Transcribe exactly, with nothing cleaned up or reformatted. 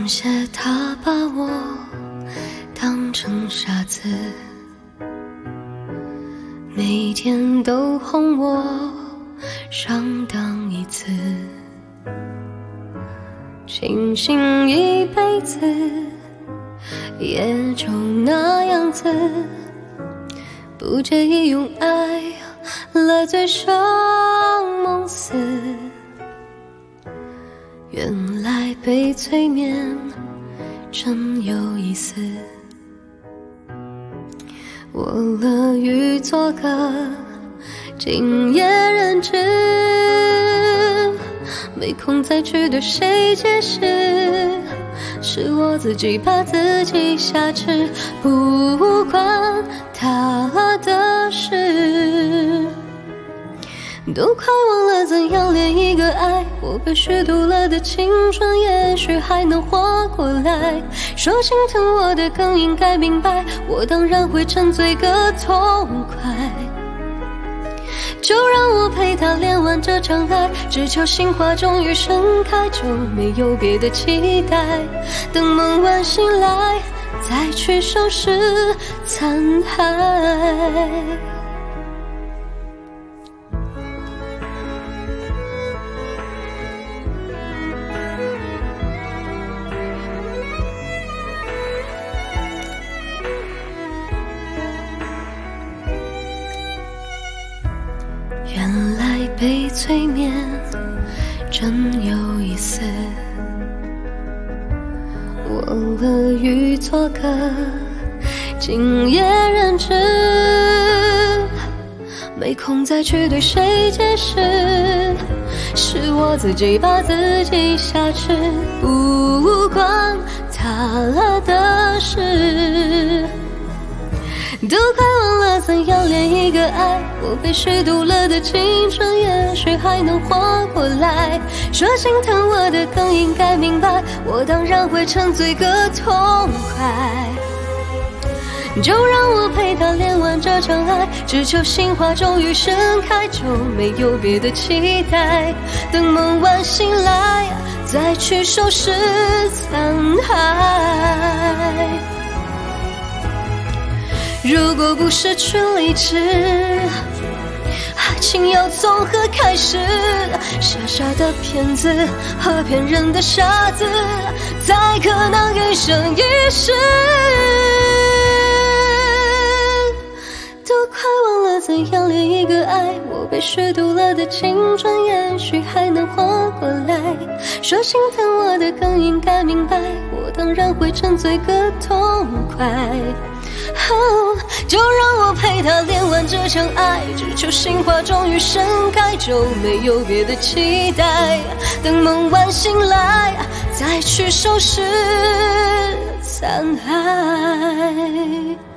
谢他把我当成傻子，每天都哄我上当一次，庆幸一辈子也就那样子，不介意用爱来醉生梦死。原来被催眠真有意思，我乐于做个敬业人质，没空再去对谁解释，是我自己把自己挟持，不关他的事。都快忘了怎样恋一个爱，我被虚度了的青春也许还能活过来。说心疼我的更应该明白，我当然会沉醉个痛快。就让我陪他练完这场爱，只求心花终于盛开，就没有别的期待。等梦完醒来，再去收拾残骸。原来被催眠真有意思，我乐于做个敬业人质，没空再去对谁解释，是我自己把自己挟持，不关他的事。都快忘了怎样恋一个爱，我被虚度了的青春也许还能活过来。说心疼我的更应该明白，我当然会沉醉个痛快。就让我陪他练完这场爱，只求心花终于盛开，就没有别的期待。等梦完醒来，再去收拾残骸。如果不失去理智，爱情要从何开始？傻傻的骗子和骗人的傻子，才可能一生一世。都快忘了怎样恋一个爱，我被虚度了的青春也许还能活过来。说心疼我的更应该明白，我当然会沉醉个痛快。哦，就让我陪他练完这场爱，只求心花终于盛开，就没有别的期待。等梦完醒来，再去收拾残骸。